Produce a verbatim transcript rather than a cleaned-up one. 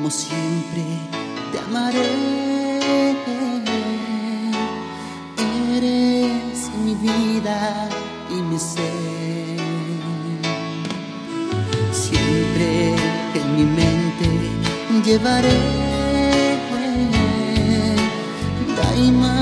como siempre te amaré. Eres mi vida y mi ser. Siempre en mi mente llevaré Daima